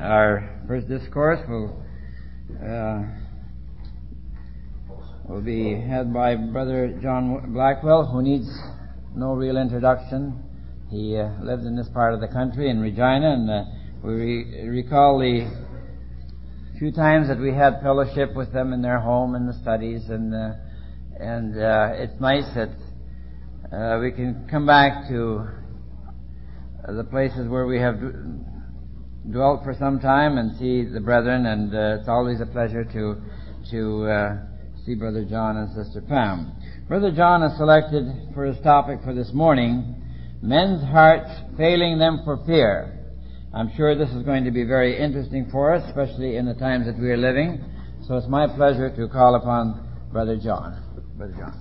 Our first discourse will be held by Brother John Blackwell, who needs no real introduction. He lives in this part of the country, in Regina, and we recall the few times that we had fellowship with them in their home in the studies, and it's nice that we can come back to the places where we have dwelt for some time and see the brethren, and it's always a pleasure to see Brother John and Sister Pam. Brother John has selected for his topic for this morning, men's hearts failing them for fear. I'm sure this is going to be very interesting for us, especially in the times that we are living. So it's my pleasure to call upon Brother John. Brother John.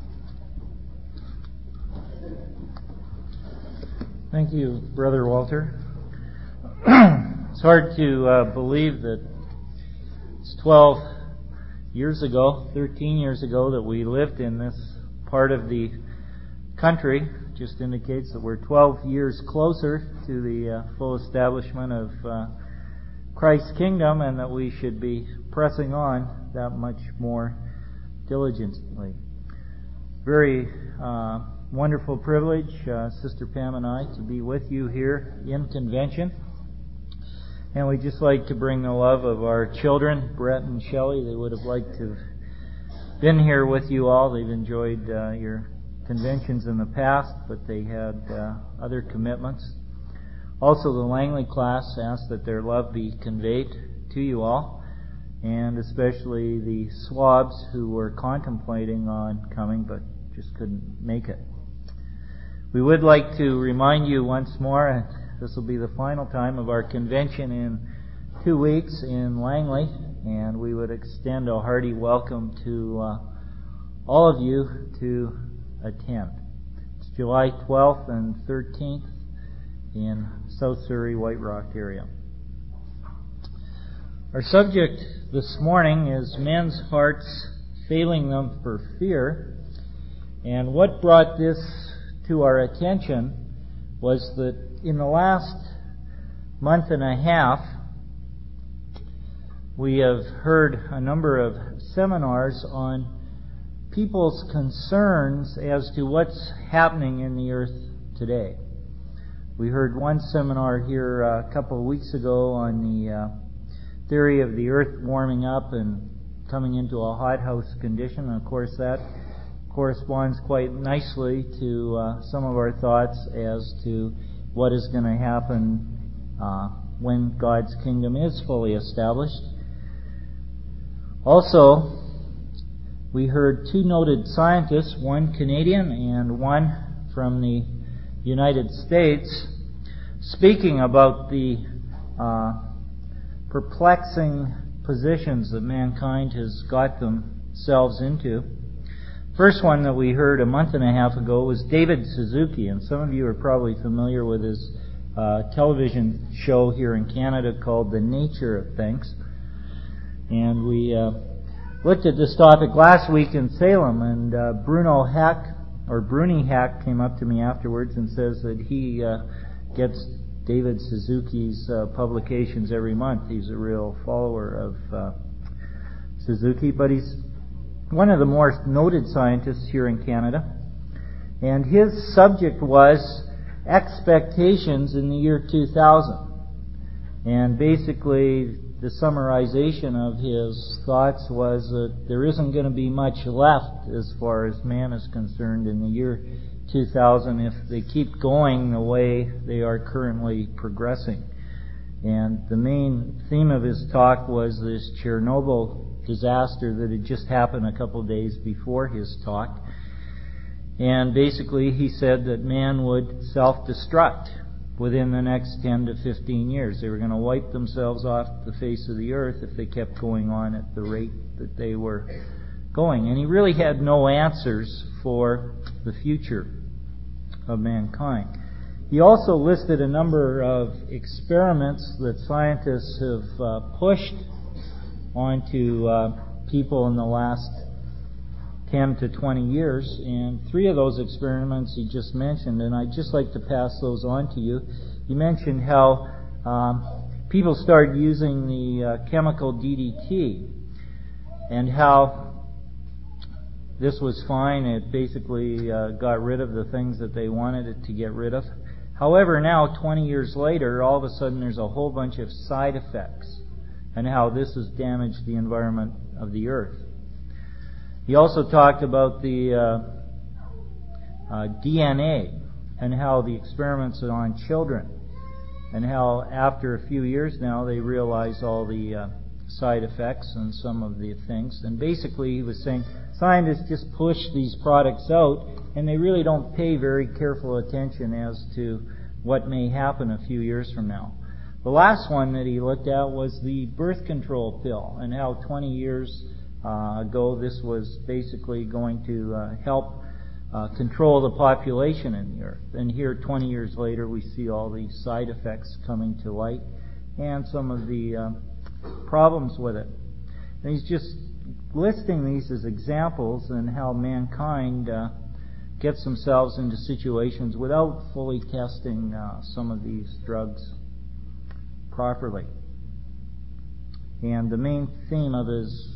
Thank you, Brother Walter. It's hard to believe that it's 13 years ago that we lived in this part of the country. Just indicates that we're 12 years closer to the full establishment of Christ's kingdom, and that we should be pressing on that much more diligently. Very wonderful privilege, Sister Pam and I, to be with you here in convention. And we'd just like to bring the love of our children, Brett and Shelley. They would have liked to have been here with you all. They've enjoyed your conventions in the past, but they had other commitments. Also, the Langley class asked that their love be conveyed to you all, and especially the Swabs who were contemplating on coming but just couldn't make it. We would like to remind you once more, and this will be the final time of our convention in 2 weeks in Langley, and we would extend a hearty welcome to all of you to attend. It's July 12th and 13th in South Surrey, White Rock area. Our subject this morning is men's hearts failing them for fear. And what brought this to our attention was that in the last month and a half, we have heard a number of seminars on people's concerns as to what's happening in the earth today. We heard one seminar here a couple of weeks ago on the theory of the earth warming up and coming into a hothouse condition. And of course, that corresponds quite nicely to some of our thoughts as to what is going to happen when God's kingdom is fully established. Also, we heard two noted scientists, one Canadian and one from the United States, speaking about the perplexing positions that mankind has got themselves into. First one that we heard a month and a half ago was David Suzuki, and some of you are probably familiar with his television show here in Canada called The Nature of Things. And we looked at this topic last week in Salem, and Bruni Hack came up to me afterwards and says that he gets David Suzuki's publications every month. He's a real follower of Suzuki, but he's one of the more noted scientists here in Canada. And his subject was expectations in the year 2000. And basically, the summarization of his thoughts was that there isn't going to be much left as far as man is concerned in the year 2000 if they keep going the way they are currently progressing. And the main theme of his talk was this Chernobyl disaster that had just happened a couple of days before his talk. And basically he said that man would self-destruct within the next 10 to 15 years. They were going to wipe themselves off the face of the earth if they kept going on at the rate that they were going. And he really had no answers for the future of mankind. He also listed a number of experiments that scientists have pushed onto people in the last 10 to 20 years, and 3 of those experiments he just mentioned, and I'd just like to pass those on to you. He mentioned how people started using the chemical DDT, and how this was fine. It basically got rid of the things that they wanted it to get rid of. However, now, 20 years later, all of a sudden there's a whole bunch of side effects, and how this has damaged the environment of the earth. He also talked about the DNA, and how the experiments are on children, and how after a few years now they realize all the side effects and some of the things. And basically he was saying scientists just push these products out, and they really don't pay very careful attention as to what may happen a few years from now. The last one that he looked at was the birth control pill, and how 20 years ago this was basically going to help control the population in the earth. And here, 20 years later, we see all these side effects coming to light and some of the problems with it. And he's just listing these as examples and how mankind gets themselves into situations without fully testing some of these drugs properly. And the main theme of his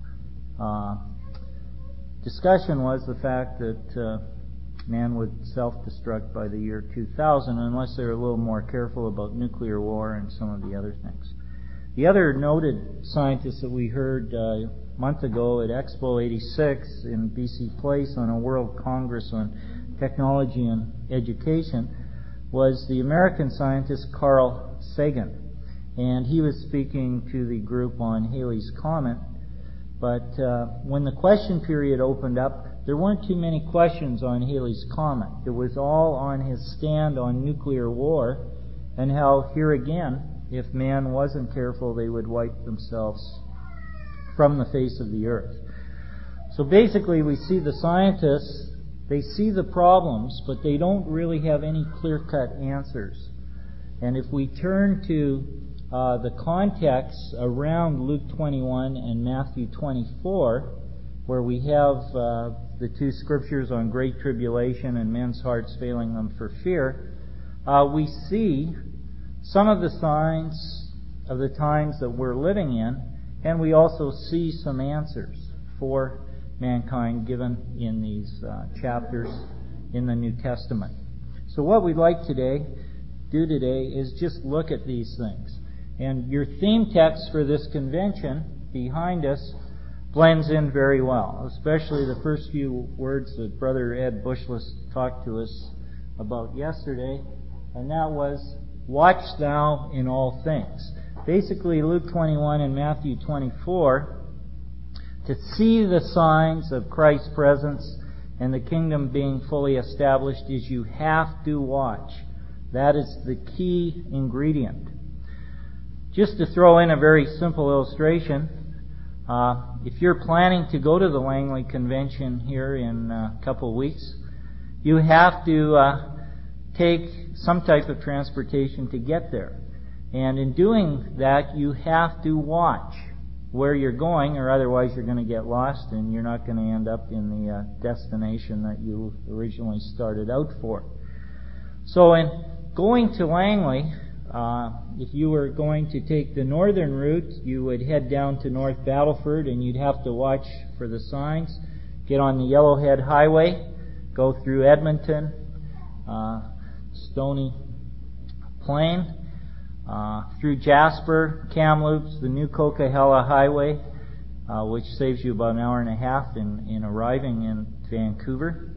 discussion was the fact that man would self-destruct by the year 2000 unless they were a little more careful about nuclear war and some of the other things. The other noted scientist that we heard a month ago at Expo 86 in BC Place on a World Congress on Technology and Education was the American scientist Carl Sagan. And he was speaking to the group on Halley's Comet. But when the question period opened up, there weren't too many questions on Halley's Comet. It was all on his stand on nuclear war, and how here again, if man wasn't careful, they would wipe themselves from the face of the earth. So basically we see the scientists, they see the problems, but they don't really have any clear-cut answers. And if we turn to the context around Luke 21 and Matthew 24, where we have the two scriptures on great tribulation and men's hearts failing them for fear, we see some of the signs of the times that we're living in, and we also see some answers for mankind given in these chapters in the New Testament. So what we'd like to do today is just look at these things. And your theme text for this convention behind us blends in very well, especially the first few words that Brother Ed Bushless talked to us about yesterday, and that was, "Watch thou in all things." Basically, Luke 21 and Matthew 24, to see the signs of Christ's presence and the kingdom being fully established is you have to watch. That is the key ingredient. Just to throw in a very simple illustration, if you're planning to go to the Langley Convention here in a couple of weeks, you have to take some type of transportation to get there. And in doing that, you have to watch where you're going, or otherwise you're going to get lost and you're not going to end up in the destination that you originally started out for. So in going to Langley, if you were going to take the northern route, you would head down to North Battleford, and you'd have to watch for the signs. Get on the Yellowhead Highway, go through Edmonton, Stony Plain, through Jasper, Kamloops, the new Coquihalla Highway, which saves you about an hour and a half in arriving in Vancouver.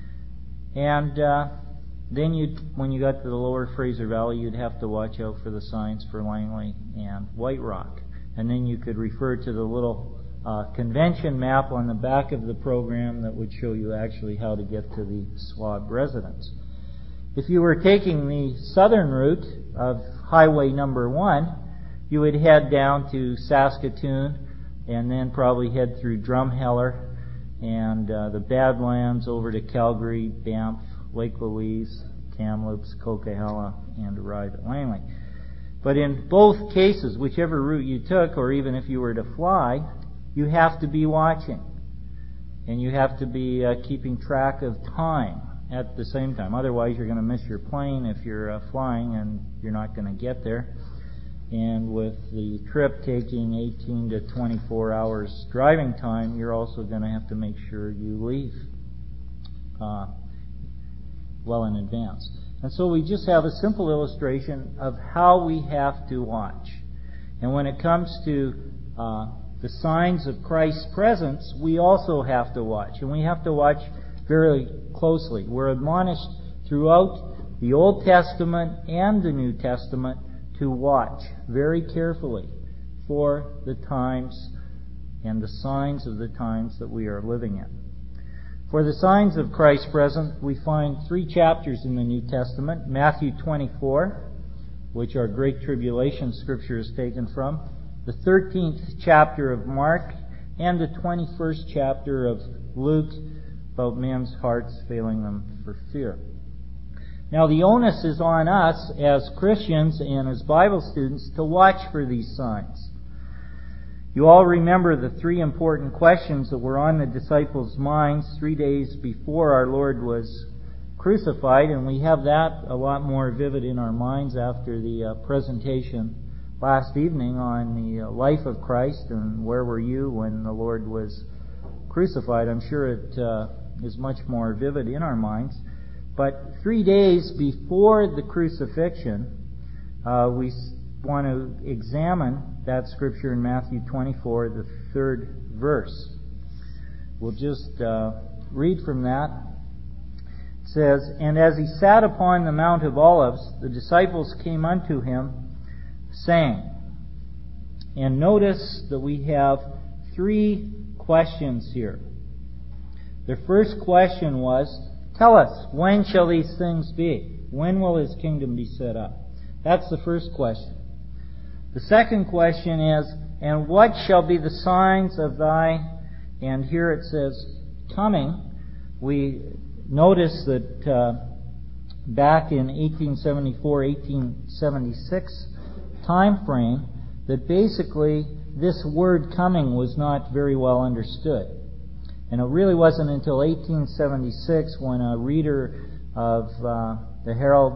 And then when you got to the lower Fraser Valley, you'd have to watch out for the signs for Langley and White Rock. And then you could refer to the little convention map on the back of the program that would show you actually how to get to the Swab residence. If you were taking the southern route of Highway number 1, you would head down to Saskatoon and then probably head through Drumheller and the Badlands over to Calgary, Banff, Lake Louise, Kamloops, Coquihalla, and arrive at Langley. But in both cases, whichever route you took, or even if you were to fly, you have to be watching. And you have to be keeping track of time at the same time. Otherwise, you're going to miss your plane if you're flying and you're not going to get there. And with the trip taking 18 to 24 hours driving time, you're also going to have to make sure you leave well in advance. And so we just have a simple illustration of how we have to watch. And when it comes to the signs of Christ's presence, we also have to watch. And we have to watch very closely. We're admonished throughout the Old Testament and the New Testament to watch very carefully for the times and the signs of the times that we are living in. For the signs of Christ's presence, we find 3 chapters in the New Testament. Matthew 24, which our Great Tribulation scripture is taken from, the 13th chapter of Mark, and the 21st chapter of Luke, about men's hearts failing them for fear. Now the onus is on us as Christians and as Bible students to watch for these signs. You all remember the 3 important questions that were on the disciples' minds 3 days before our Lord was crucified, and we have that a lot more vivid in our minds after the presentation last evening on the life of Christ and where were you when the Lord was crucified. I'm sure it is much more vivid in our minds. But 3 days before the crucifixion, we want to examine that scripture in Matthew 24, the 3rd verse. We'll just read from that. It says, "And as he sat upon the Mount of Olives, the disciples came unto him, saying," and notice that we have 3 questions here. The first question was, "Tell us, when shall these things be? When will his kingdom be set up?" That's the first question. The second question is, "And what shall be the signs of thy," and here it says, "coming." We notice that back in 1874, 1876 time frame, that basically this word "coming" was not very well understood. And it really wasn't until 1876 when a reader of the Herald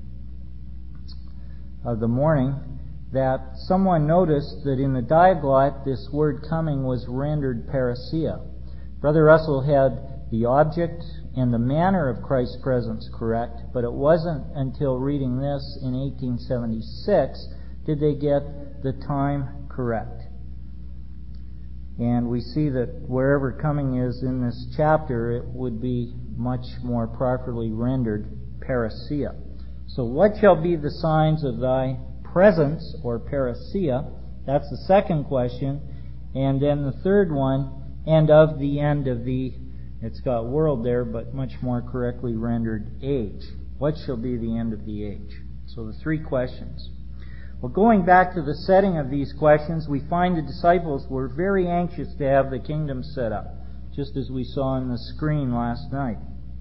of the Morning that someone noticed that in the Diaglott this word "coming" was rendered parousia. Brother Russell had the object and the manner of Christ's presence correct, but it wasn't until reading this in 1876 did they get the time correct. And we see that wherever "coming" is in this chapter, it would be much more properly rendered parousia. So what shall be the signs of thy presence, or parousia? That's the second question. And then the third one, "and of the end of the," it's got world there, but much more correctly rendered age. What shall be the end of the age? So the 3 questions. Well, going back to the setting of these questions, we find the disciples were very anxious to have the kingdom set up, just as we saw on the screen last night.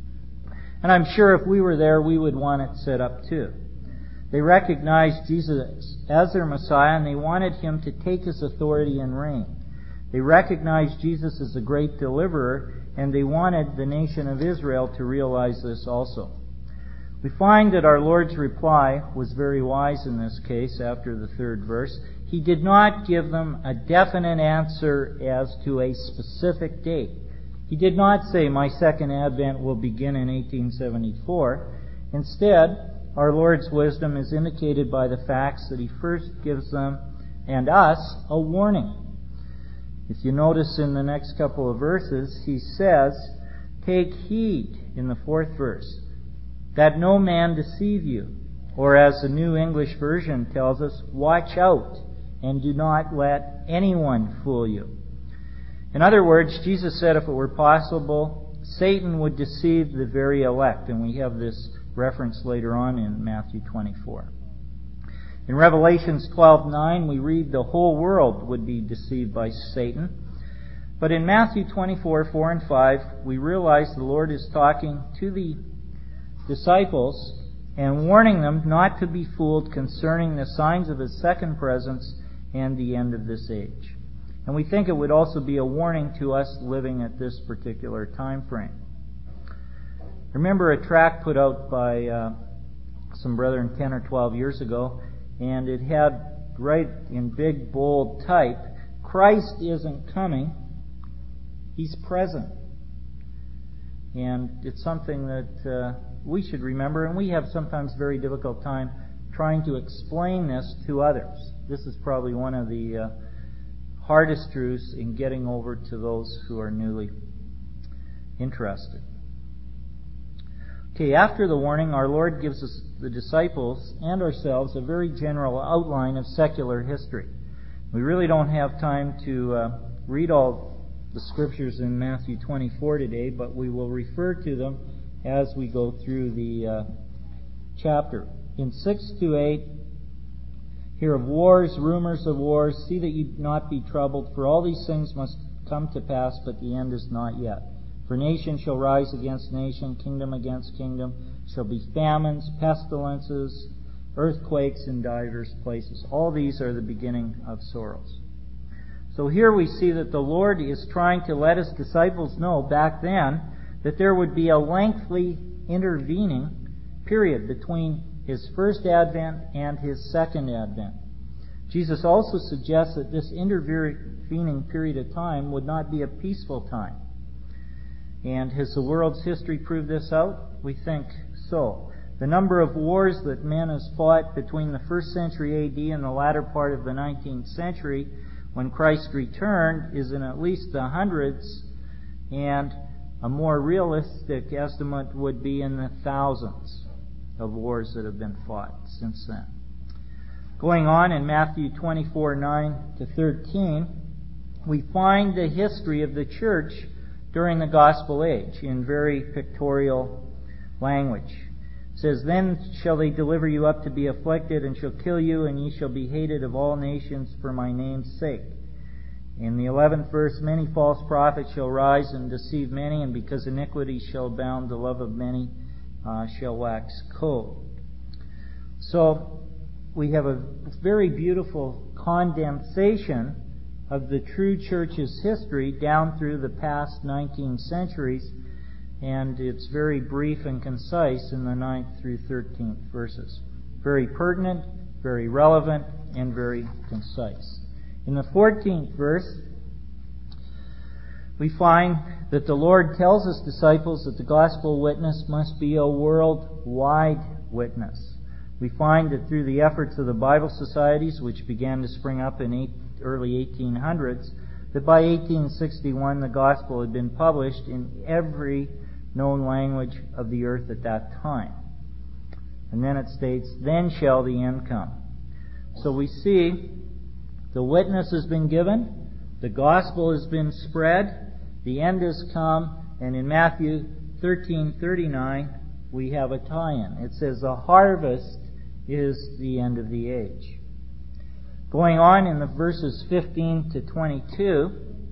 And I'm sure if we were there, we would want it set up too. They recognized Jesus as their Messiah, and they wanted him to take his authority and reign. They recognized Jesus as a great deliverer, and they wanted the nation of Israel to realize this also. We find that our Lord's reply was very wise in this case after the 3rd verse. He did not give them a definite answer as to a specific date. He did not say, "My second advent will begin in 1874. Instead, our Lord's wisdom is indicated by the facts that he first gives them and us a warning. If you notice in the next couple of verses, he says, "Take heed," in the 4th verse, "that no man deceive you." Or as the New English Version tells us, "Watch out and do not let anyone fool you." In other words, Jesus said if it were possible, Satan would deceive the very elect. And we have this reference later on in Matthew 24. In Revelations 12:9, we read the whole world would be deceived by Satan. But in Matthew 24:4 and 5, we realize the Lord is talking to the disciples and warning them not to be fooled concerning the signs of his second presence and the end of this age. And we think it would also be a warning to us living at this particular time frame. Remember a tract put out by some brethren 10 or 12 years ago, and it had right in big, bold type, Christ isn't coming. He's present. And it's something that we should remember, and we have sometimes very difficult time trying to explain this to others. This is probably one of the hardest truths in getting over to those who are newly interested. Okay, after the warning, our Lord gives us, the disciples and ourselves, a very general outline of secular history. We really don't have time to read all the scriptures in Matthew 24 today, but we will refer to them as we go through the chapter. In 6 to 8, hear of wars, rumors of wars. See that you not be troubled, for all these things must come to pass, but the end is not yet. For nation shall rise against nation, kingdom against kingdom. Shall be famines, pestilences, earthquakes in divers places. All these are the beginning of sorrows. So here we see that the Lord is trying to let His disciples know back then that there would be a lengthy intervening period between His first advent and His second advent. Jesus also suggests that this intervening period of time would not be a peaceful time. And has the world's history proved this out? We think so. The number of wars that man has fought between the 1st century A.D. and the latter part of the 19th century, when Christ returned, is in at least the hundreds, and a more realistic estimate would be in the thousands of wars that have been fought since then. Going on in Matthew 24:9-13, we find the history of the church during the gospel age in very pictorial language. It says, Then shall they deliver you up to be afflicted, and shall kill you, and ye shall be hated of all nations for my name's sake. In the 11th verse, many false prophets shall rise and deceive many, and because iniquity shall abound, the love of many shall wax cold. So we have a very beautiful condensation of the true church's history down through the past 19 centuries, and it's very brief and concise in the 9th through 13th verses. Very pertinent, very relevant, and very concise. In the 14th verse, we find that the Lord tells His disciples that the gospel witness must be a worldwide witness. We find that through the efforts of the Bible societies, which began to spring up in early 1800s, that by 1861 the gospel had been published in every known language of the earth at that time. And then it states, Then shall the end come. So we see the witness has been given, the gospel has been spread, the end has come, and in Matthew 13:39 we have a tie-in. It says, The harvest is the end of the age. Going on in the verses 15 to 22,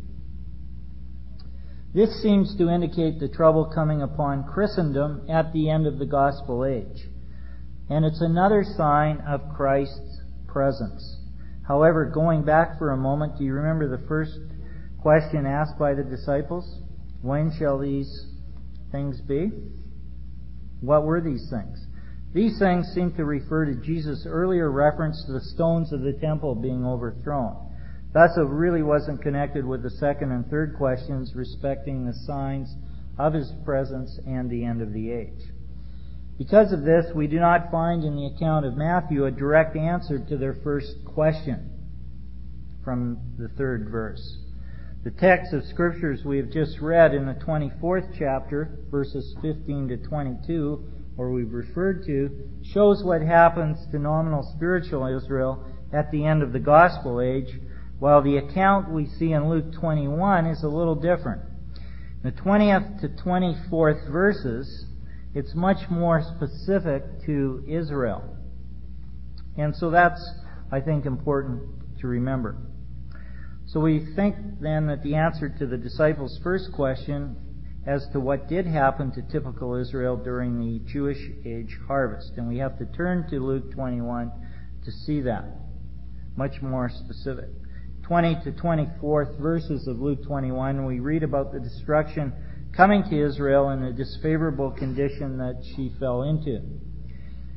this seems to indicate the trouble coming upon Christendom at the end of the gospel age. And it's another sign of Christ's presence. However, going back for a moment, do you remember the first question asked by the disciples? When shall these things be? What were these things? These things seem to refer to Jesus' earlier reference to the stones of the temple being overthrown. Thus, it really wasn't connected with the second and third questions respecting the signs of His presence and the end of the age. Because of this, we do not find in the account of Matthew a direct answer to their first question from the 3rd verse. The text of Scriptures we have just read in the 24th chapter, verses 15 to 22, or we've referred to, shows what happens to nominal spiritual Israel at the end of the gospel age, while the account we see in Luke 21 is a little different. In the 20th to 24th verses, it's much more specific to Israel. And so that's, I think, important to remember. So we think then that the answer to the disciples' first question as to what did happen to typical Israel during the Jewish age harvest. And we have to turn to Luke 21 to see that. Much more specific. 20 to 24th verses of Luke 21, we read about the destruction coming to Israel in the disfavorable condition that she fell into.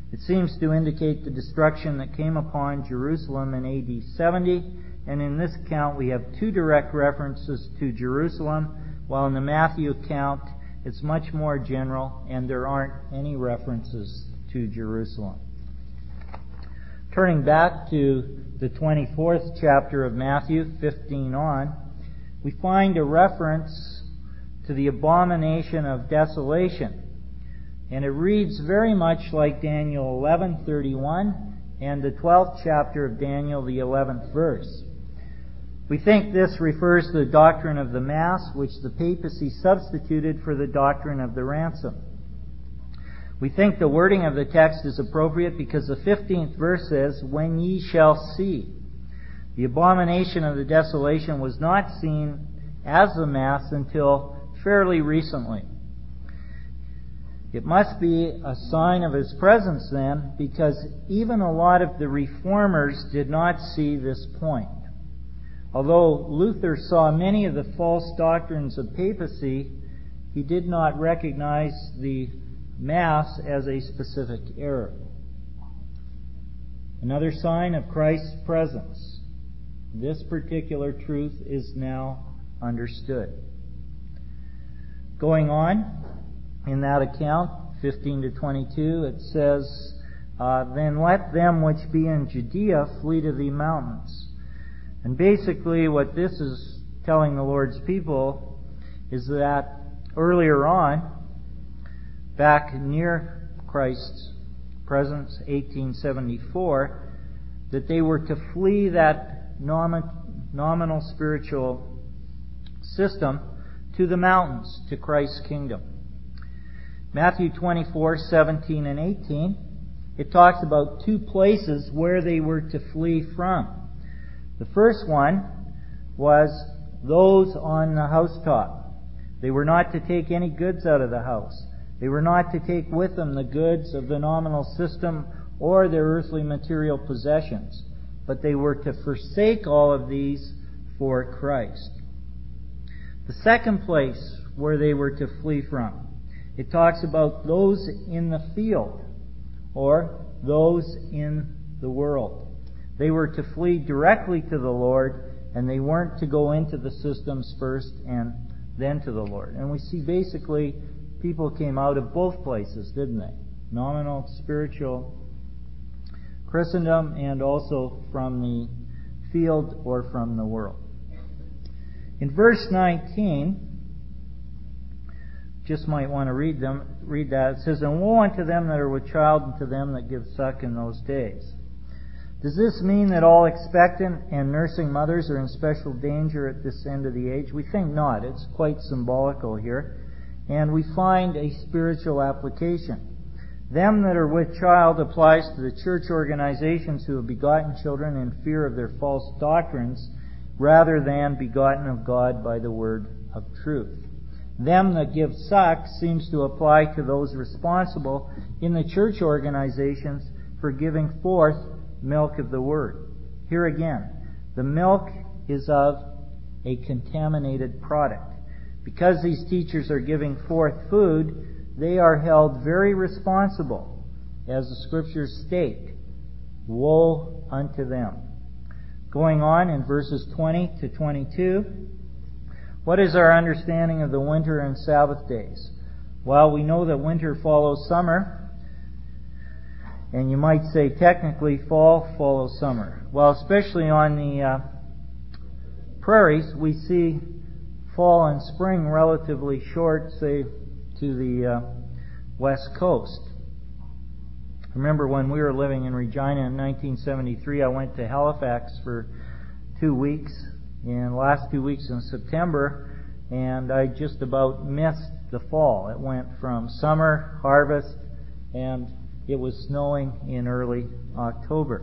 It seems to indicate the destruction that came upon Jerusalem in AD 70, and in this account we have two direct references to Jerusalem, while in the Matthew account it's much more general and there aren't any references to Jerusalem. Turning back to the 24th chapter of Matthew, 15 on, we find a reference to the abomination of desolation. And it reads very much like Daniel 11:31 and the 12th chapter of Daniel, the 11th verse. We think this refers to the doctrine of the Mass, which the papacy substituted for the doctrine of the ransom. We think the wording of the text is appropriate because the 15th verse says, "When ye shall see." The abomination of the desolation was not seen as the Mass until fairly recently. It must be a sign of His presence then, because even a lot of the reformers did not see this point. Although Luther saw many of the false doctrines of papacy, he did not recognize the Mass as a specific error. Another sign of Christ's presence. This particular truth is now understood. Going on, in that account, 15 to 22, it says, "Then let them which be in Judea flee to the mountains." And basically what this is telling the Lord's people is that earlier on, back near Christ's presence, 1874, that they were to flee that nominal spiritual system to the mountains, to Christ's kingdom. Matthew 24:17 and 18, it talks about two places where they were to flee from. The first one was those on the housetop. They were not to take any goods out of the house. They were not to take with them the goods of the nominal system or their earthly material possessions, but they were to forsake all of these for Christ. The second place where they were to flee from, it talks about those in the field or those in the world. They were to flee directly to the Lord, and they weren't to go into the systems first and then to the Lord. And we see basically people came out of both places, didn't they? Nominal, spiritual Christendom, and also from the field or from the world. In verse 19, just might want to read that. It says, "And woe unto them that are with child, and to them that give suck in those days." Does this mean that all expectant and nursing mothers are in special danger at this end of the age? We think not. It's quite symbolical here. And we find a spiritual application. Them that are with child applies to the church organizations who have begotten children in fear of their false doctrines, rather than begotten of God by the word of truth. Them that give suck seems to apply to those responsible in the church organizations for giving forth milk of the word. Here again, the milk is of a contaminated product. Because these teachers are giving forth food, they are held very responsible, as the Scriptures state. Woe unto them. Going on in verses 20 to 22, what is our understanding of the winter and Sabbath days? Well, we know that winter follows summer, and you might say technically fall follows summer. Well, especially on the prairies, we see fall and spring relatively short, say, to the west coast. Remember when we were living in Regina in 1973, I went to Halifax for 2 weeks, in the last 2 weeks in September, and I just about missed the fall. It went from summer, harvest, and it was snowing in early October.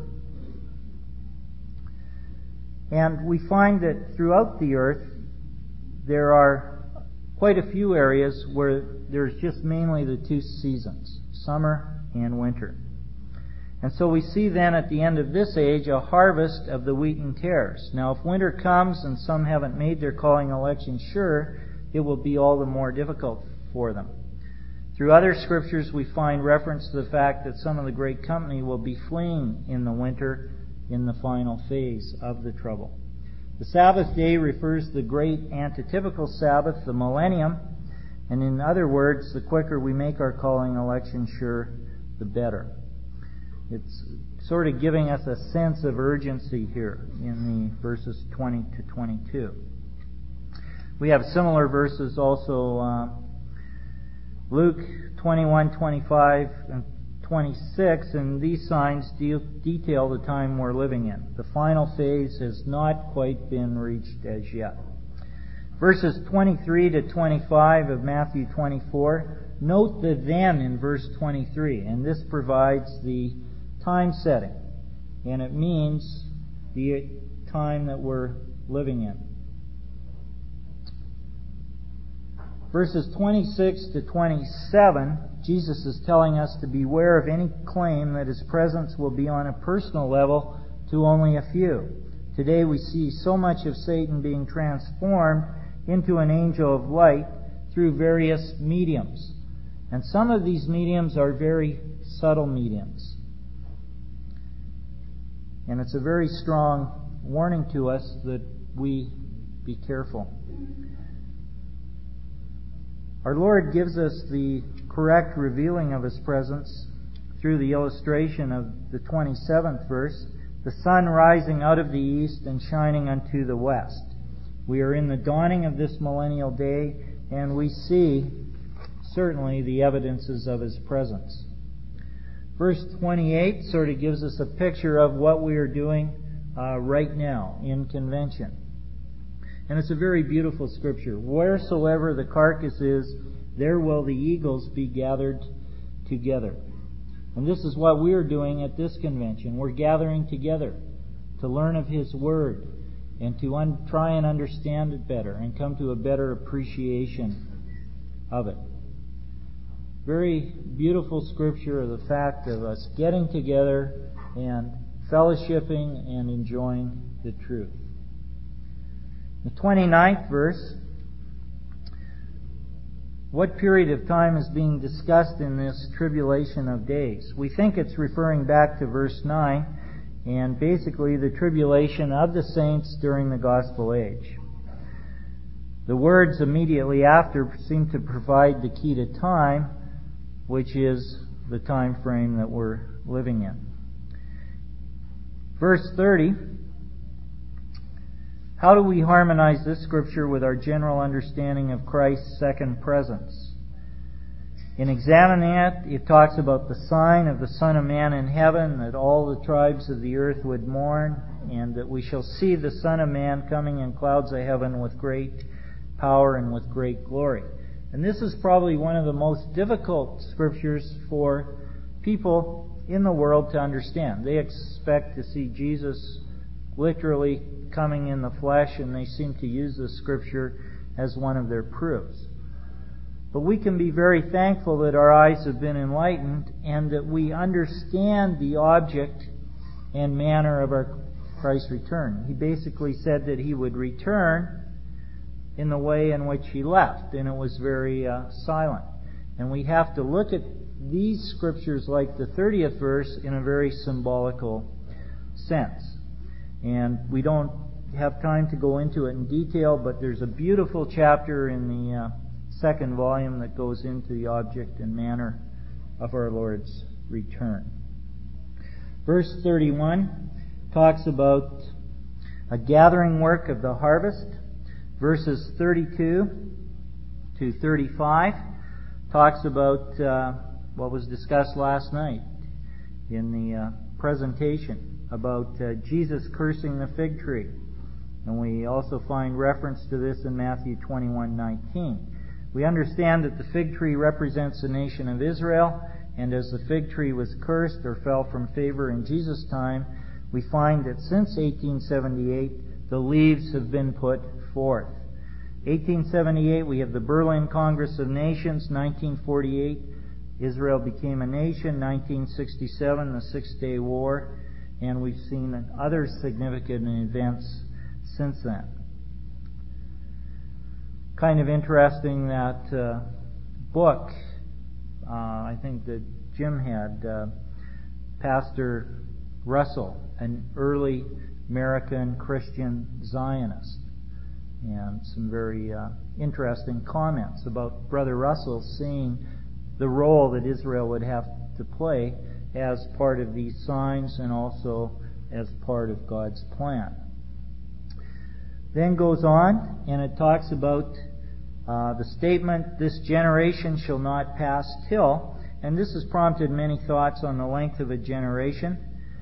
And we find that throughout the earth, there are quite a few areas where there's just mainly the two seasons, summer and winter. And so we see then at the end of this age a harvest of the wheat and tares. Now if winter comes and some haven't made their calling election sure, it will be all the more difficult for them. Through other scriptures, we find reference to the fact that some of the great company will be fleeing in the winter in the final phase of the trouble. The Sabbath day refers to the great antitypical Sabbath, the millennium, and in other words, the quicker we make our calling election sure, the better. It's sort of giving us a sense of urgency here in the verses 20 to 22. We have similar verses also, Luke 21, 25, and 26, and these signs detail the time we're living in. The final phase has not quite been reached as yet. Verses 23 to 25 of Matthew 24, note the then in verse 23, and this provides the time setting, and it means the time that we're living in. Verses 26 to 27, Jesus is telling us to beware of any claim that His presence will be on a personal level to only a few. Today we see so much of Satan being transformed into an angel of light through various mediums. And some of these mediums are very subtle mediums. And it's a very strong warning to us that we be careful. Our Lord gives us the correct revealing of His presence through the illustration of the 27th verse, the sun rising out of the east and shining unto the west. We are in the dawning of this millennial day, and we see certainly the evidences of His presence. Verse 28 sort of gives us a picture of what we are doing right now in convention. And it's a very beautiful scripture. Wheresoever the carcass is, there will the eagles be gathered together. And this is what we are doing at this convention. We're gathering together to learn of His Word and to try and understand it better and come to a better appreciation of it. Very beautiful scripture of the fact of us getting together and fellowshipping and enjoying the truth. The 29th verse, what period of time is being discussed in this tribulation of days? We think it's referring back to verse 9, and basically the tribulation of the saints during the gospel age. The words immediately after seem to provide the key to time, which is the time frame that we're living in. Verse 30, how do we harmonize this scripture with our general understanding of Christ's second presence? In examining it, it talks about the sign of the Son of Man in heaven, that all the tribes of the earth would mourn, and that we shall see the Son of Man coming in clouds of heaven with great power and with great glory. And this is probably one of the most difficult scriptures for people in the world to understand. They expect to see Jesus literally coming in the flesh, and they seem to use this scripture as one of their proofs. But we can be very thankful that our eyes have been enlightened and that we understand the object and manner of our Christ's return. He basically said that He would return in the way in which He left, and it was very silent. And we have to look at these scriptures like the 30th verse in a very symbolical sense. And we don't have time to go into it in detail, but there's a beautiful chapter in the second volume that goes into the object and manner of our Lord's return. Verse 31 talks about a gathering work of the harvest. Verses 32 to 35 talks about what was discussed last night in the presentation about Jesus cursing the fig tree. And we also find reference to this in Matthew 21:19. We understand that the fig tree represents the nation of Israel, and as the fig tree was cursed or fell from favor in Jesus' time, we find that since 1878, the leaves have been put forth. 1878, we have the Berlin Congress of Nations. 1948, Israel became a nation. 1967, the Six-Day War. And we've seen other significant events since then. Kind of interesting that book I think that Jim had, Pastor Russell, an early American Christian Zionist, and some very interesting comments about Brother Russell seeing the role that Israel would have to play as part of these signs and also as part of God's plan. Then goes on, and it talks about the statement, "This generation shall not pass till," and this has prompted many thoughts on the length of a generation.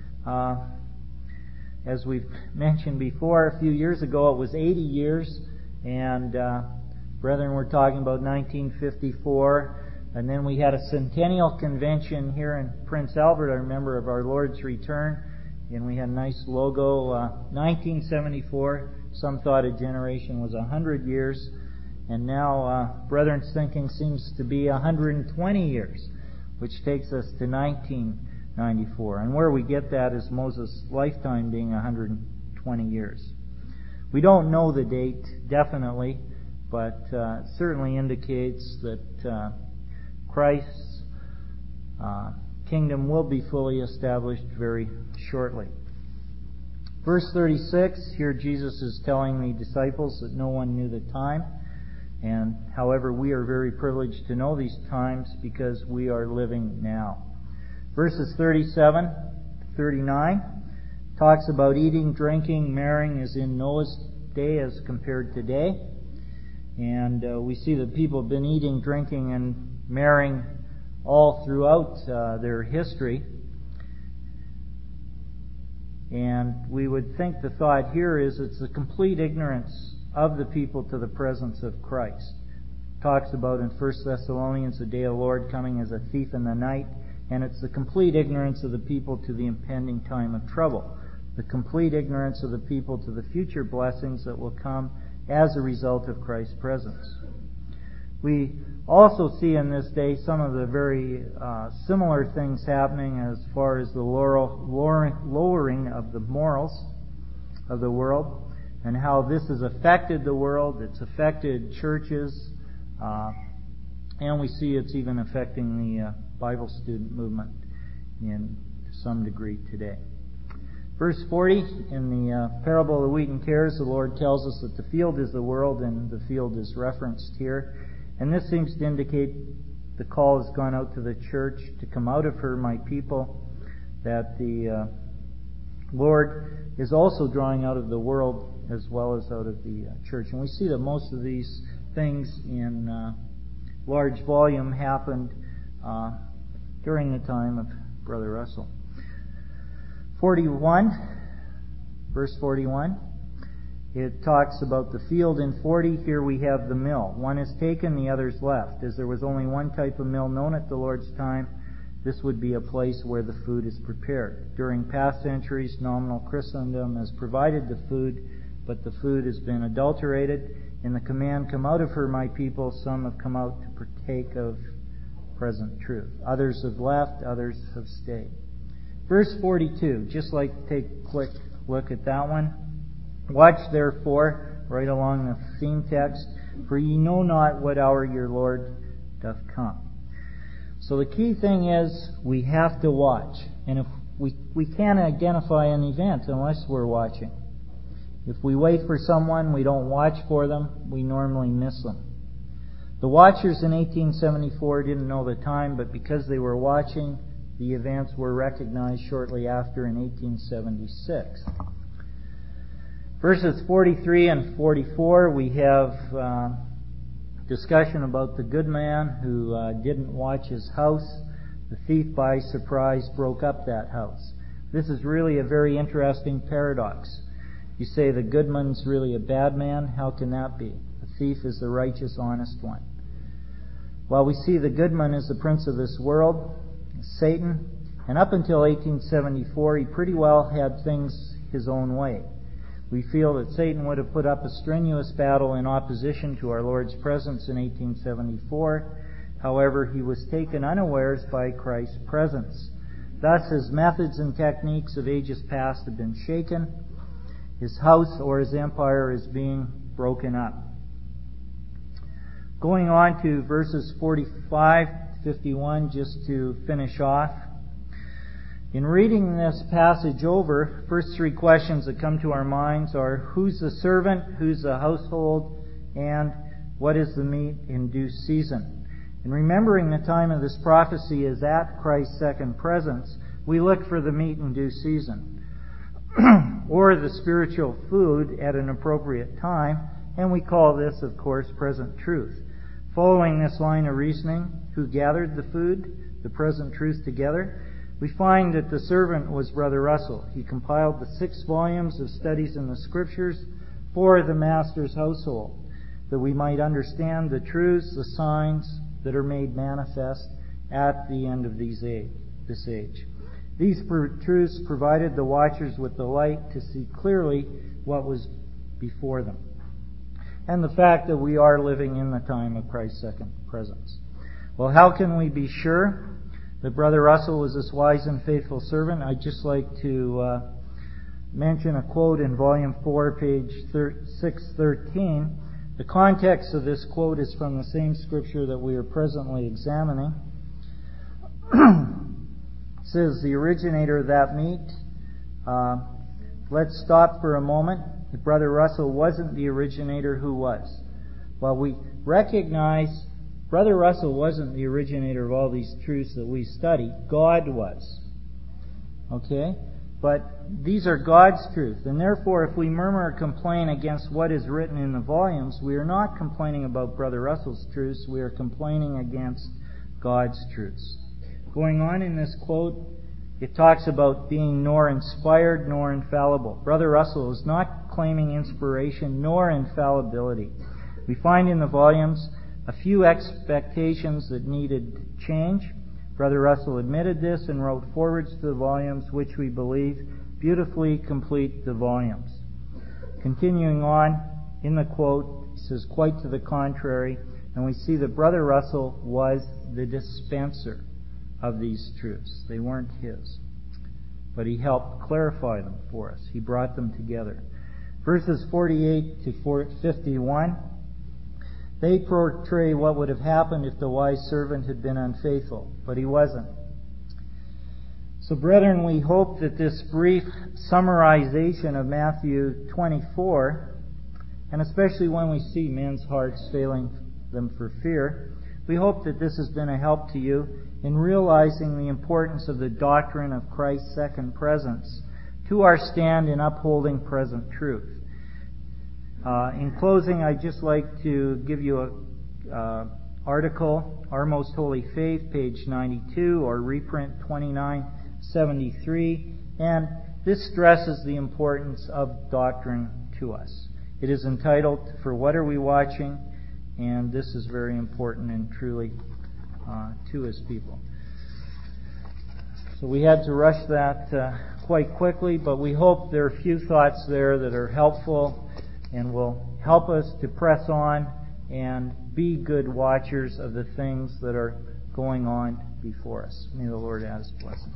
As we've mentioned before, a few years ago it was 80 years, and brethren were talking about 1954, and then we had a centennial convention here in Prince Albert, I remember, of our Lord's return, and we had a nice logo, 1974. Some thought a generation was 100 years, and now brethren's thinking seems to be 120 years, which takes us to 1994. And where we get that is Moses' lifetime being 120 years. We don't know the date definitely, but it certainly indicates that Christ's kingdom will be fully established very shortly. Verse 36, here Jesus is telling the disciples that no one knew the time. And however, we are very privileged to know these times because we are living now. Verses 37, 39 talks about eating, drinking, marrying as in Noah's day as compared to today. And we see that people have been eating, drinking, and marrying all throughout their history. And we would think the thought here is it's the complete ignorance of the people to the presence of Christ. It talks about in 1 Thessalonians the day of the Lord coming as a thief in the night, and it's the complete ignorance of the people to the impending time of trouble. The complete ignorance of the people to the future blessings that will come as a result of Christ's presence. We also see in this day some of the very similar things happening as far as the lowering of the morals of the world and how this has affected the world. It's affected churches, and we see it's even affecting the Bible student movement to some degree today. Verse 40, in the parable of the wheat and tares, the Lord tells us that the field is the world, and the field is referenced here. And this seems to indicate the call has gone out to the church to come out of her, my people, that the Lord is also drawing out of the world as well as out of the church. And we see that most of these things in large volume happened during the time of Brother Russell. 41, verse 41. It talks about the field in 40. Here we have the mill. One is taken, the other is left. As there was only one type of mill known at the Lord's time, this would be a place where the food is prepared. During past centuries, nominal Christendom has provided the food, but the food has been adulterated. In the command, "Come out of her, my people," some have come out to partake of present truth. Others have left, others have stayed. Verse 42, just like to take a quick look at that one. "Watch therefore," right along the theme text, "for ye know not what hour your Lord doth come." So the key thing is we have to watch. And if we can't identify an event unless we're watching. If we wait for someone, we don't watch for them, we normally miss them. The watchers in 1874 didn't know the time, but because they were watching, the events were recognized shortly after in 1876. Verses 43 and 44, we have discussion about the good man who didn't watch his house. The thief by surprise broke up that house. This is really a very interesting paradox. You say the good man's really a bad man. How can that be? The thief is the righteous, honest one. Well, we see the good man is the prince of this world, Satan, and up until 1874 he pretty well had things his own way. We feel that Satan would have put up a strenuous battle in opposition to our Lord's presence in 1874. However, he was taken unawares by Christ's presence. Thus, his methods and techniques of ages past have been shaken. His house or his empire is being broken up. Going on to verses 45 51, just to finish off. In reading this passage over, first three questions that come to our minds are, who's the servant, who's the household, and what is the meat in due season? And remembering the time of this prophecy is at Christ's second presence, we look for the meat in due season, or the spiritual food at an appropriate time, and we call this, of course, present truth. Following this line of reasoning, who gathered the food, the present truth together, we find that the servant was Brother Russell. He compiled the 6 volumes of studies in the Scriptures for the Master's household, that we might understand the truths, the signs that are made manifest at the end of this age. These truths provided the watchers with the light to see clearly what was before them, and the fact that we are living in the time of Christ's second presence. Well, how can we be sure that Brother Russell was this wise and faithful servant? I'd just like to mention a quote in Volume 4, page 613. The context of this quote is from the same scripture that we are presently examining. It says, the originator of that meat. Let's stop for a moment. If Brother Russell wasn't the originator, who was? Well, we recognize Brother Russell wasn't the originator of all these truths that we study. God was. Okay? But these are God's truth. And therefore, if we murmur or complain against what is written in the volumes, we are not complaining about Brother Russell's truths. We are complaining against God's truths. Going on in this quote, it talks about being nor inspired nor infallible. Brother Russell is not claiming inspiration nor infallibility. We find in the volumes a few expectations that needed change. Brother Russell admitted this and wrote forwards to the volumes, which we believe beautifully complete the volumes. Continuing on in the quote, he says, quite to the contrary, and we see that Brother Russell was the dispenser of these truths. They weren't his, but he helped clarify them for us. He brought them together. Verses 48 to 51, they portray what would have happened if the wise servant had been unfaithful, but he wasn't. So, brethren, we hope that this brief summarization of Matthew 24, and especially when we see men's hearts failing them for fear, we hope that this has been a help to you in realizing the importance of the doctrine of Christ's second presence to our stand in upholding present truth. In closing, I'd just like to give you an article, Our Most Holy Faith, page 92, or reprint 2973, and this stresses the importance of doctrine to us. It is entitled, For What Are We Watching? And this is very important and truly to His people. So we had to rush that quite quickly, but we hope there are a few thoughts there that are helpful and will help us to press on and be good watchers of the things that are going on before us. May the Lord add His blessing.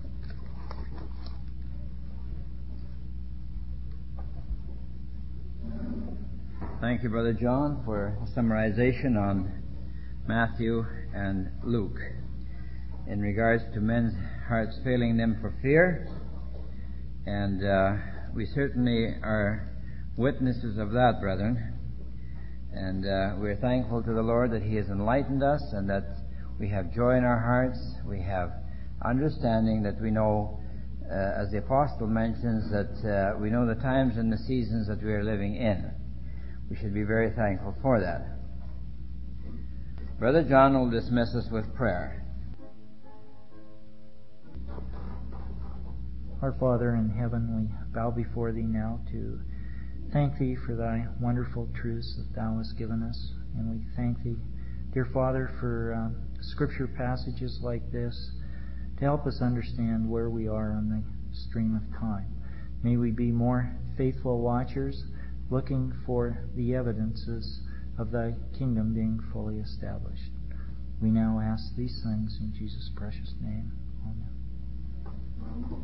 Thank you, Brother John, for a summarization on Matthew and Luke in regards to men's hearts failing them for fear. And we certainly are witnesses of that, brethren. And we're thankful to the Lord that He has enlightened us and that we have joy in our hearts. We have understanding that we know, as the Apostle mentions, that we know the times and the seasons that we are living in. We should be very thankful for that. Brother John will dismiss us with prayer. Our Father in heaven, we bow before Thee now to thank Thee for Thy wonderful truths that Thou hast given us. And we thank Thee, dear Father, for Scripture passages like this to help us understand where we are on the stream of time. May we be more faithful watchers, looking for the evidences of Thy kingdom being fully established. We now ask these things in Jesus' precious name. Amen.